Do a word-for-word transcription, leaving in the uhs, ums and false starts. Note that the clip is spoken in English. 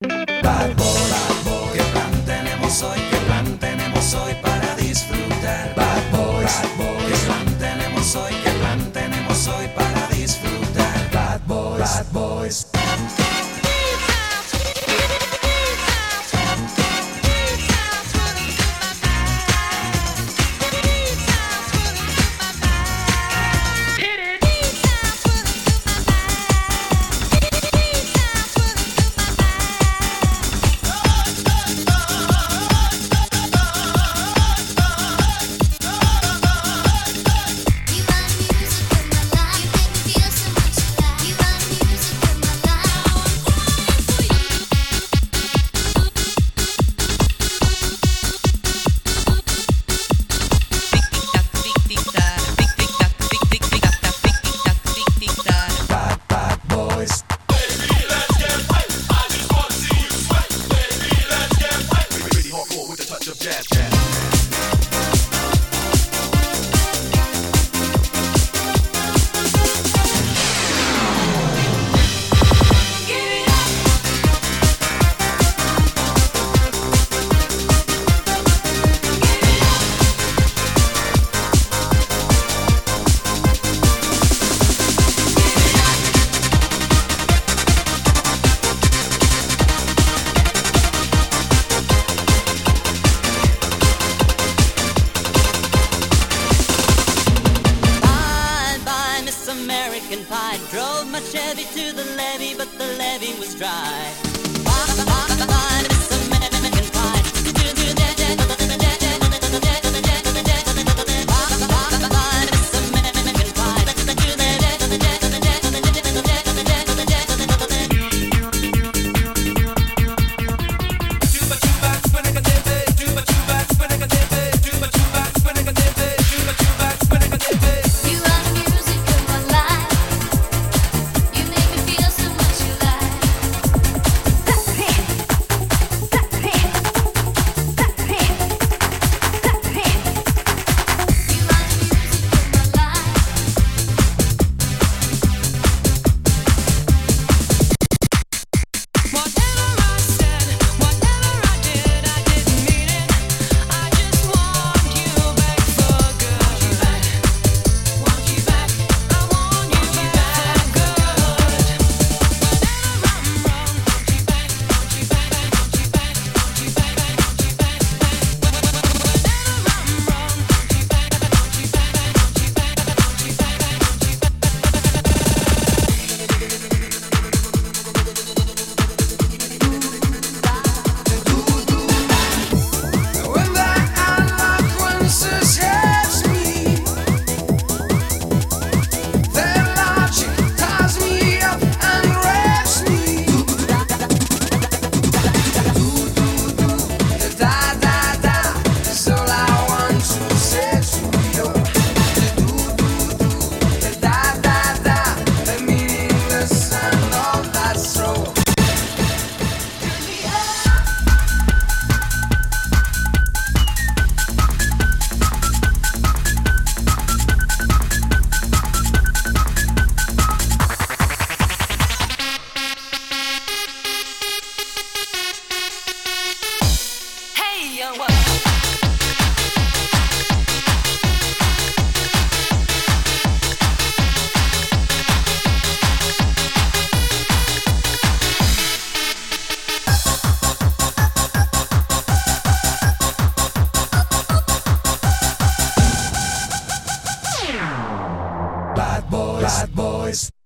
Bad boy, bad boy, ¿qué plan tenemos hoy? ¿Qué plan tenemos hoy para disfrutar? Bad boys, bad boys, ¿qué plan tenemos hoy? ¿Qué plan tenemos hoy para disfrutar? Bad boys, bad boys. American pie. Drove my Chevy to the levee, but the levee was dry. Bye, bye, bye, Miss American pie. Bad boys, bad boys.